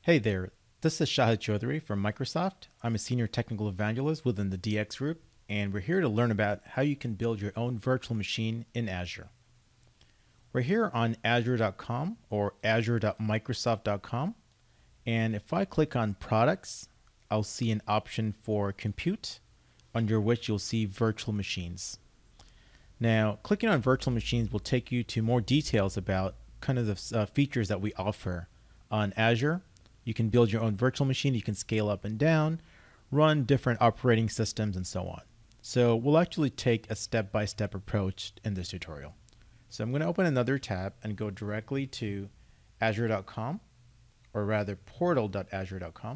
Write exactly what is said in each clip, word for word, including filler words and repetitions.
Hey there, this is Shahid Chaudhary from Microsoft. I'm a senior technical evangelist within the D X group, and we're here to learn about how you can build your own virtual machine in Azure. We're here on azure dot com or azure dot microsoft dot com, and if I click on Products, I'll see an option for Compute, under which you'll see Virtual Machines. Now, clicking on Virtual Machines will take you to more details about kind of the uh, features that we offer on Azure. You can build your own virtual machine, you can scale up and down, run different operating systems, and so on. So we'll actually take a step-by-step approach in this tutorial. So I'm going to open another tab and go directly to azure dot com, or rather portal dot azure dot com.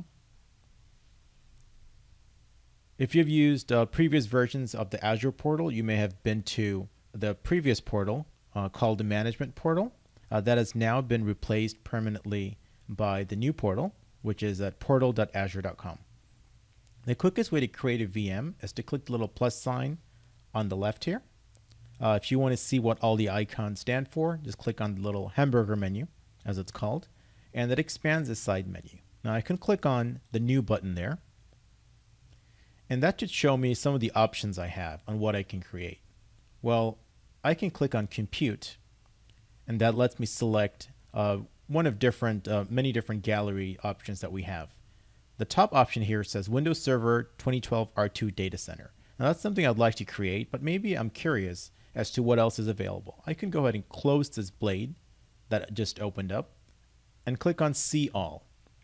If you've used uh, previous versions of the Azure portal, you may have been to the previous portal uh, called the Management Portal. Uh, that has now been replaced permanently by the new portal, which is at portal dot azure dot com. The quickest way to create a V M is to click the little plus sign on the left here. Uh, if you want to see what all the icons stand for, just click on the little hamburger menu, as it's called, and that expands the side menu. Now I can click on the new button there, and that should show me some of the options I have on what I can create. Well, I can click on Compute, and that lets me select uh, one of different, uh, many different gallery options that we have. The top option here says Windows Server twenty twelve R two Data Center. Now that's something I'd like to create, but maybe I'm curious as to what else is available. I can go ahead and close this blade that just opened up and click on See All.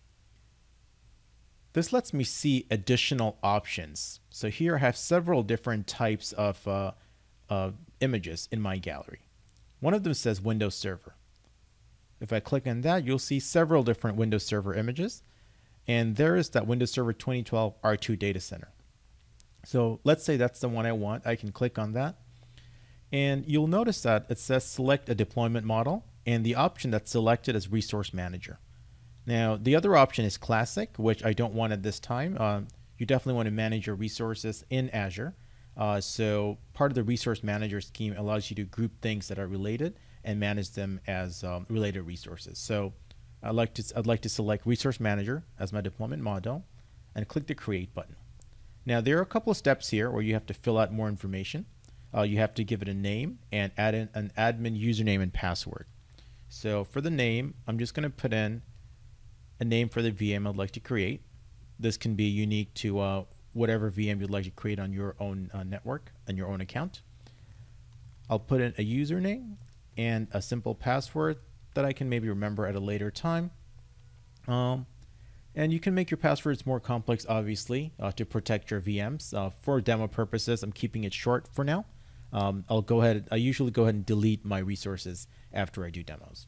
This lets me see additional options. So here I have several different types of uh, uh, images in my gallery. One of them says Windows Server. If I click on that, you'll see several different Windows Server images. And there is that Windows Server twenty twelve R two Data Center. So let's say that's the one I want. I can click on that. And you'll notice that it says Select a Deployment Model. And the option that's selected is Resource Manager. Now, the other option is Classic, which I don't want at this time. Um, you definitely want to manage your resources in Azure. Uh, so part of the Resource Manager scheme allows you to group things that are related and manage them as um, related resources. So I'd like to I'd like to select Resource Manager as my deployment model and click the Create button. Now there are a couple of steps here where you have to fill out more information. Uh, you have to give it a name and add in an admin username and password. So for the name, I'm just going to put in a name for the V M I'd like to create. This can be unique to uh, whatever V M you'd like to create on your own uh, network and your own account. I'll put in a username and a simple password that I can maybe remember at a later time. Um, and you can make your passwords more complex, obviously, uh, to protect your V Ms. Uh, for demo purposes, I'm keeping it short for now. Um, I'll go ahead, I usually go ahead and delete my resources after I do demos.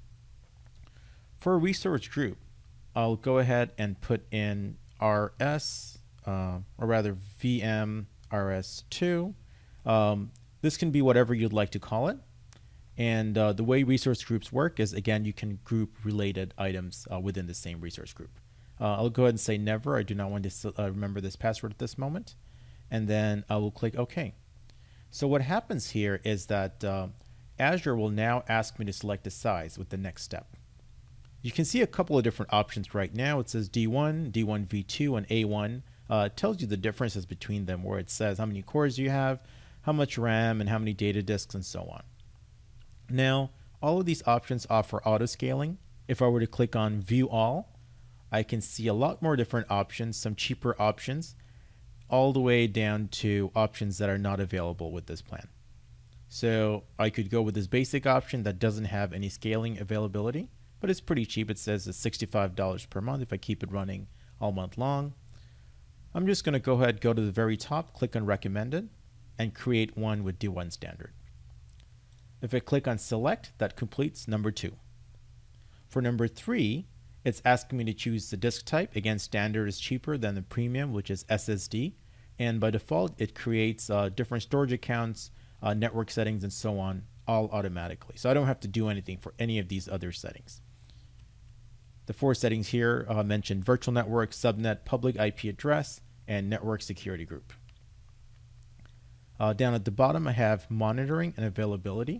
For a resource group, I'll go ahead and put in R S, uh, or rather V M R S two. Um, this can be whatever you'd like to call it. And uh, the way resource groups work is, again, you can group related items uh, within the same resource group. Uh, I'll go ahead and say never. I do not want to uh, remember this password at this moment. And then I will click OK. So what happens here is that uh, Azure will now ask me to select a size with the next step. You can see a couple of different options right now. It says D one, D one V two, and A one. Uh, it tells you the differences between them, where it says how many cores you have, how much RAM, and how many data disks, and so on. Now, all of these options offer auto scaling. If I were to click on View All, I can see a lot more different options, some cheaper options, all the way down to options that are not available with this plan. So I could go with this basic option that doesn't have any scaling availability, but it's pretty cheap. It says it's sixty-five dollars per month if I keep it running all month long. I'm just going to go ahead, go to the very top, click on Recommended, and create one with D one Standard. If I click on Select, that completes number two. For number three, it's asking me to choose the disk type. Again, Standard is cheaper than the Premium, which is S S D. And by default, it creates uh, different storage accounts, uh, network settings, and so on, all automatically. So I don't have to do anything for any of these other settings. The four settings here uh, mention virtual network, subnet, public I P address, and network security group. Uh, down at the bottom, I have monitoring and availability.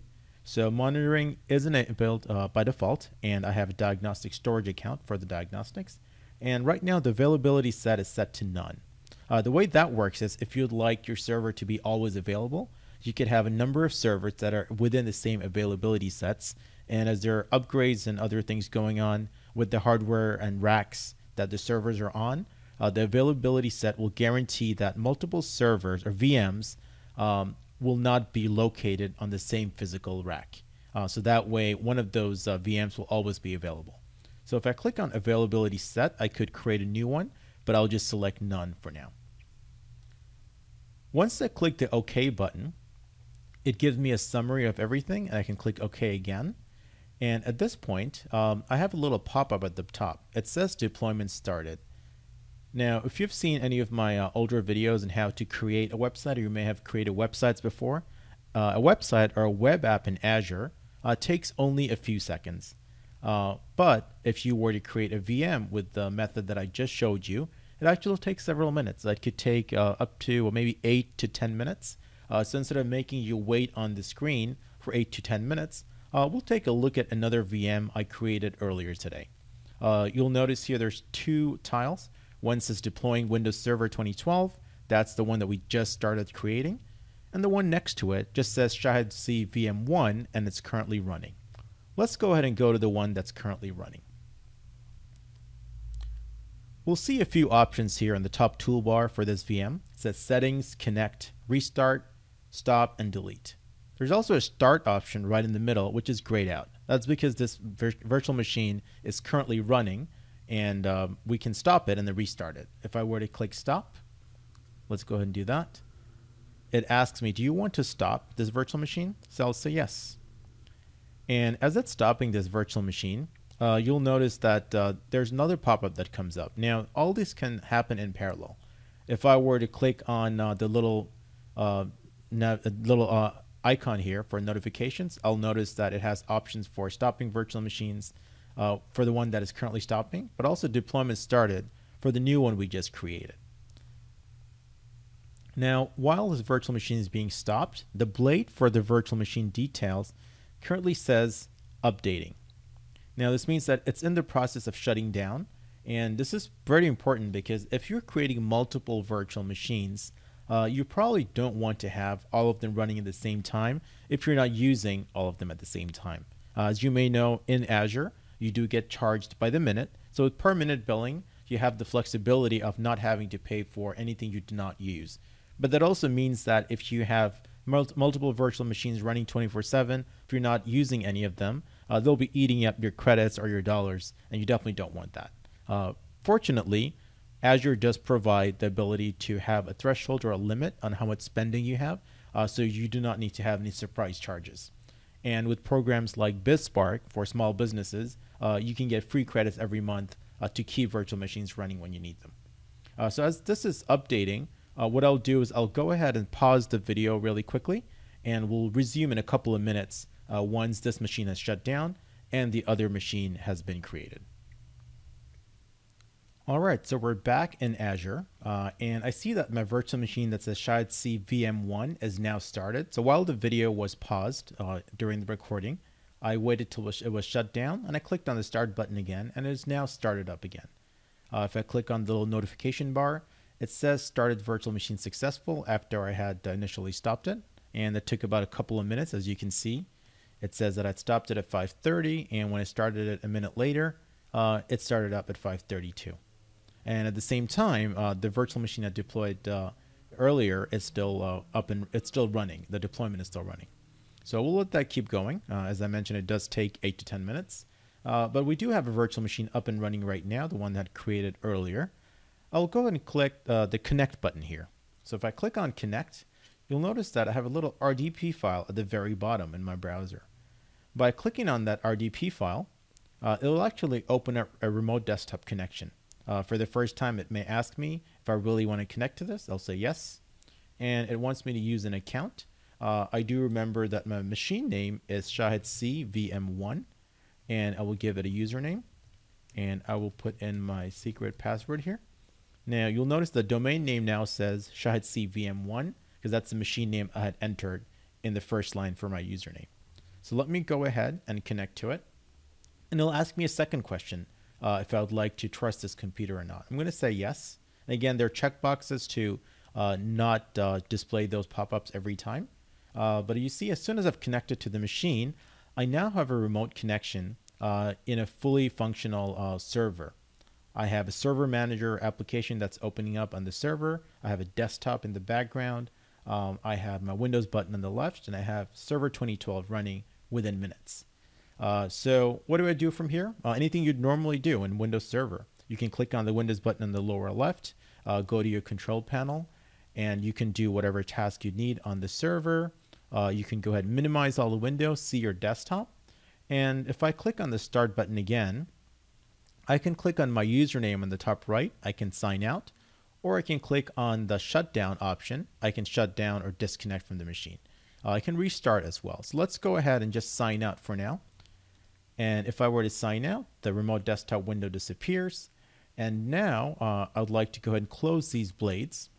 So monitoring is enabled uh, by default, and I have a diagnostic storage account for the diagnostics. And right now the availability set is set to none. Uh, the way that works is if you'd like your server to be always available, you could have a number of servers that are within the same availability sets. And as there are upgrades and other things going on with the hardware and racks that the servers are on, uh, the availability set will guarantee that multiple servers or V Ms um, will not be located on the same physical rack. Uh, so that way, one of those uh, V Ms will always be available. So if I click on availability set, I could create a new one, but I'll just select none for now. Once I click the OK button, it gives me a summary of everything, and I can click OK again. And at this point, um, I have a little pop-up at the top. It says deployment started. Now, if you've seen any of my uh, older videos on how to create a website, or you may have created websites before, uh, a website or a web app in Azure uh, takes only a few seconds. Uh, but if you were to create a V M with the method that I just showed you, it actually takes several minutes. That could take uh, up to well, maybe eight to ten minutes. Uh, so instead of making you wait on the screen for eight to ten minutes, uh, we'll take a look at another V M I created earlier today. Uh, you'll notice here there's two tiles. One says deploying Windows Server twenty twelve. That's the one that we just started creating. And the one next to it just says Shahid C V M one, and it's currently running. Let's go ahead and go to the one that's currently running. We'll see a few options here on the top toolbar for this V M. It says Settings, Connect, Restart, Stop, and Delete. There's also a Start option right in the middle, which is grayed out. That's because this vir virtual machine is currently running, and um, we can stop it and then restart it. If I were to click Stop, let's go ahead and do that. It asks me, do you want to stop this virtual machine? So I'll say yes. And as it's stopping this virtual machine, uh, you'll notice that uh, there's another pop-up that comes up. Now, all this can happen in parallel. If I were to click on uh, the little, uh, little uh, icon here for notifications, I'll notice that it has options for stopping virtual machines uh, for the one that is currently stopping, but also deployment started for the new one we just created. Now, while this virtual machine is being stopped, the blade for the virtual machine details currently says updating. Now, this means that it's in the process of shutting down, and this is very important because if you're creating multiple virtual machines, uh, you probably don't want to have all of them running at the same time if you're not using all of them at the same time. Uh, as you may know, in Azure, you do get charged by the minute. So with per minute billing, you have the flexibility of not having to pay for anything you do not use. But that also means that if you have mul multiple virtual machines running twenty-four seven, if you're not using any of them, uh, they'll be eating up your credits or your dollars, and you definitely don't want that. Uh, fortunately, Azure does provide the ability to have a threshold or a limit on how much spending you have, uh, so you do not need to have any surprise charges. And with programs like BizSpark for small businesses, uh, you can get free credits every month uh, to keep virtual machines running when you need them. Uh, so as this is updating, Uh, what I'll do is I'll go ahead and pause the video really quickly, and we'll resume in a couple of minutes uh, once this machine has shut down and the other machine has been created. All right, so we're back in Azure, uh, and I see that my virtual machine that says Shahid C V M one is now started. So while the video was paused uh, during the recording, I waited till it was shut down, and I clicked on the start button again, and it is now started up again. Uh, if I click on the little notification bar, it says started virtual machine successful after I had initially stopped it, and it took about a couple of minutes. As you can see, it says that I'd stopped it at five thirty, and when I started it a minute later, uh, it started up at five thirty-two. And at the same time, uh, the virtual machine I deployed uh, earlier is still uh, up and it's still running. The deployment is still running. So we'll let that keep going. Uh, as I mentioned, it does take eight to ten minutes, uh, but we do have a virtual machine up and running right now, the one that I created earlier. I'll go ahead and click uh, the Connect button here. So if I click on Connect, you'll notice that I have a little R D P file at the very bottom in my browser. By clicking on that R D P file, uh, it'll actually open up a remote desktop connection. Uh, for the first time, it may ask me if I really want to connect to this. I'll say yes. And it wants me to use an account. Uh, I do remember that my machine name is Shahid C V M one, and I will give it a username. And I will put in my secret password here. Now, you'll notice the domain name now says Shahid C V M one, because that's the machine name I had entered in the first line for my username. So let me go ahead and connect to it. And it'll ask me a second question, uh, if I would like to trust this computer or not. I'm going to say yes. And again, there are checkboxes to uh, not uh, display those pop-ups every time. Uh, but you see, as soon as I've connected to the machine, I now have a remote connection uh, in a fully functional uh, server. I have a server manager application that's opening up on the server. I have a desktop in the background. Um, I have my Windows button on the left, and I have Server twenty twelve running within minutes. Uh, so what do I do from here? Uh, anything you'd normally do in Windows Server. You can click on the Windows button in the lower left, uh, go to your control panel, and you can do whatever task you need on the server. Uh, you can go ahead and minimize all the windows, see your desktop. And if I click on the Start button again, I can click on my username on the top right. I can sign out, or I can click on the shutdown option. I can shut down or disconnect from the machine. Uh, I can restart as well. So let's go ahead and just sign out for now. And if I were to sign out, the remote desktop window disappears. And now uh, I would like to go ahead and close these blades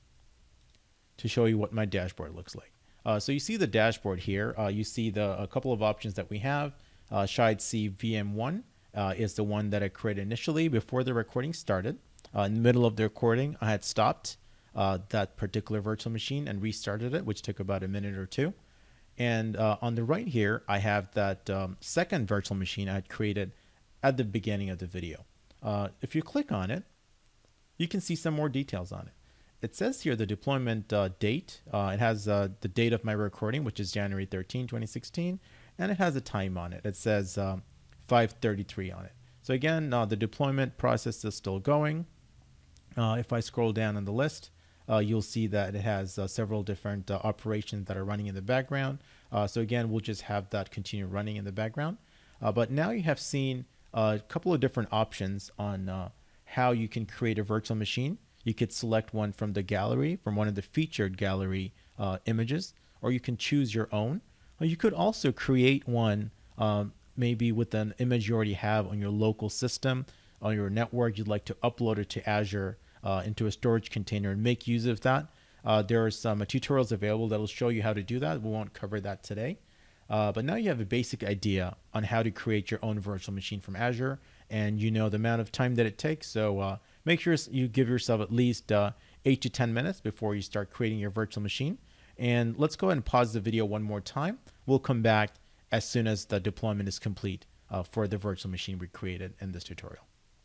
to show you what my dashboard looks like. Uh, so you see the dashboard here. Uh, you see the a couple of options that we have. Uh, SHIDE-C V M one uh, is the one that I created initially before the recording started. Uh, in the middle of the recording, I had stopped uh, that particular virtual machine and restarted it, which took about a minute or two. And uh, on the right here, I have that um, second virtual machine I had created at the beginning of the video. Uh, if you click on it, you can see some more details on it. It says here the deployment uh, date. Uh, it has uh, the date of my recording, which is January thirteenth, twenty sixteen, and it has a time on it. It says um, five thirty-three on it. So again, uh, the deployment process is still going. Uh, if I scroll down on the list, Uh, you'll see that it has uh, several different uh, operations that are running in the background. Uh, so again, we'll just have that continue running in the background. Uh, but now you have seen a couple of different options on uh, how you can create a virtual machine. You could select one from the gallery, from one of the featured gallery uh, images, or you can choose your own. Or you could also create one um, maybe with an image you already have on your local system, on your network. You'd like to upload it to Azure Uh, into a storage container and make use of that. Uh, there are some uh, tutorials available that will show you how to do that. We won't cover that today. Uh, but now you have a basic idea on how to create your own virtual machine from Azure, and you know the amount of time that it takes. So uh, make sure you give yourself at least uh, eight to ten minutes before you start creating your virtual machine. And let's go ahead and pause the video one more time. We'll come back as soon as the deployment is complete uh, for the virtual machine we created in this tutorial.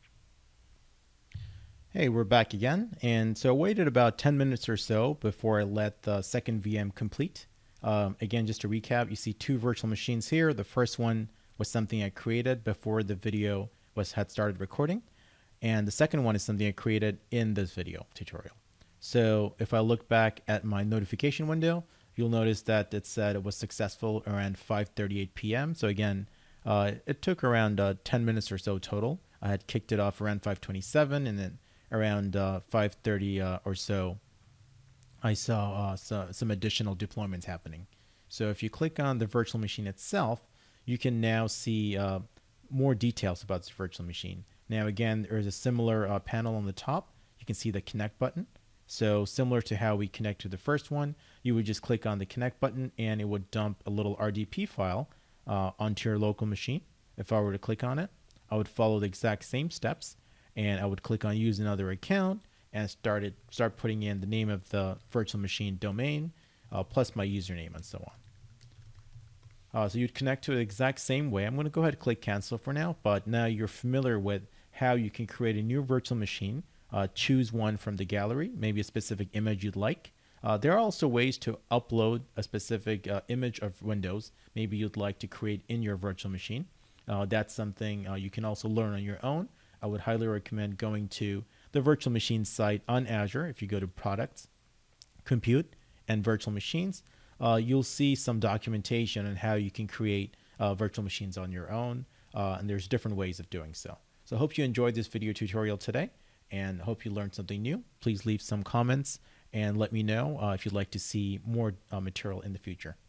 Hey, we're back again. And so I waited about ten minutes or so before I let the second V M complete. Um, again, just to recap, you see two virtual machines here. The first one was something I created before the video was had started recording. And the second one is something I created in this video tutorial. So if I look back at my notification window, you'll notice that it said it was successful around five thirty-eight p m So again, uh, it took around uh, ten minutes or so total. I had kicked it off around five twenty-seven, and then around uh, five thirty uh, or so, I saw uh, so, some additional deployments happening. So if you click on the virtual machine itself, you can now see uh, more details about this virtual machine. Now again, there's a similar uh, panel on the top. You can see the connect button. So similar to how we connect to the first one, you would just click on the connect button and it would dump a little R D P file uh, onto your local machine. If I were to click on it, I would follow the exact same steps. And I would click on use another account and started start putting in the name of the virtual machine domain uh, plus my username and so on. Uh, so you'd connect to it the exact same way. I'm going to go ahead and click cancel for now, but now you're familiar with how you can create a new virtual machine. Uh, choose one from the gallery, maybe a specific image you'd like. Uh, there are also ways to upload a specific uh, image of Windows maybe you'd like to create in your virtual machine. Uh, that's something uh, you can also learn on your own. I would highly recommend going to the virtual machine site on Azure. If you go to Products, Compute, and Virtual Machines, uh, you'll see some documentation on how you can create uh, virtual machines on your own. Uh, and there's different ways of doing so. So I hope you enjoyed this video tutorial today and hope you learned something new. Please leave some comments and let me know uh, if you'd like to see more uh, material in the future.